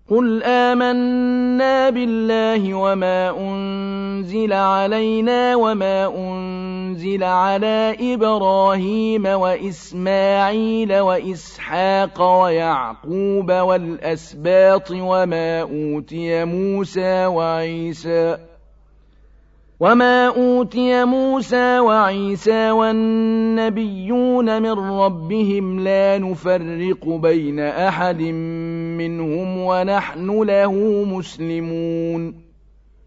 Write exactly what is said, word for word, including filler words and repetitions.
قل آمنا بالله وما أنزل علينا وما أنزل على إبراهيم وإسماعيل وإسحاق ويعقوب والأسباط وما أوتي موسى وعيسى وما أوتي موسى وعيسى والنبيون من ربهم لا نفرق بين أحد منهم ونحن له مسلمون